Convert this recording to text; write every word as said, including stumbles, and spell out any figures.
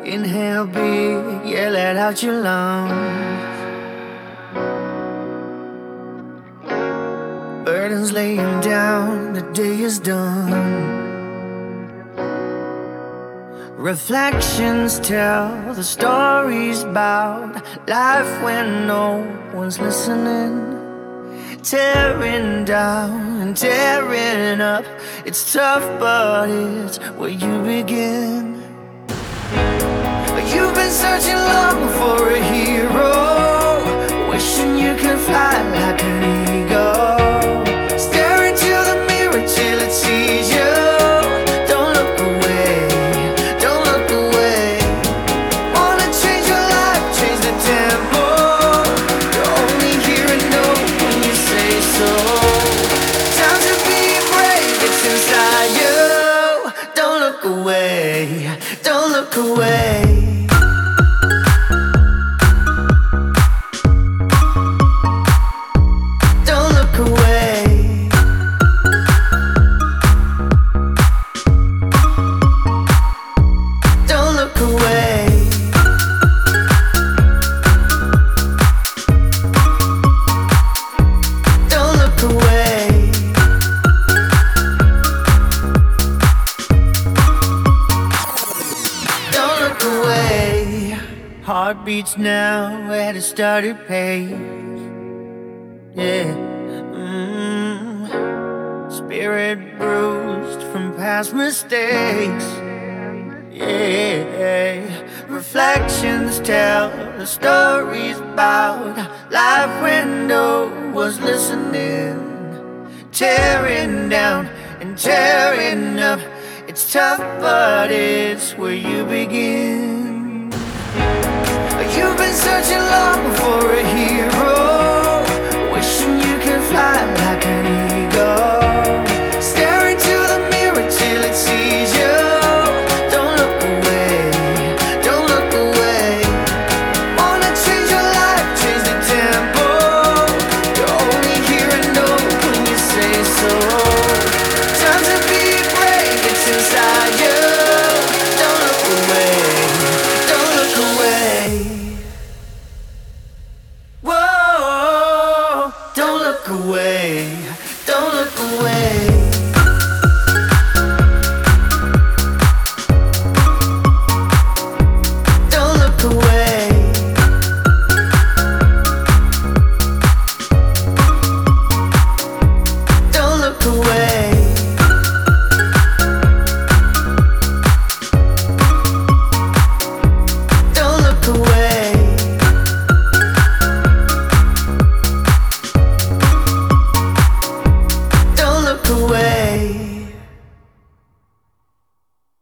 Inhale big, yeah, let out your lungs. Burdens laying down, the day is done. Reflections tell the stories about life when no one's listening. Tearing down and tearing up, it's tough but it's where you begin. You've been searching long for a hero, wishing you could fly like an eagle. Stare into the mirror till it sees you. Don't look away, don't look away. Wanna change your life, change the tempo. You're only here and know when you say so. Time to be brave, it's inside you. Don't look away, don't look away. Heart beats now at a started pace. Yeah. Mm. Spirit bruised from past mistakes. Yeah. Reflections tell the stories about life when no one's listening. Tearing down and tearing up, it's tough but it's where you begin. You've been searching long for a hero, wishing you could fly like an eagle. Stare into the mirror till it sees you. Don't look away, don't look away. Wanna change your life, change the tempo. You're only here and know when you say so. Time to be brave, it's inside you. Don't look away, don't look away. Whoa, don't look away, don't look away.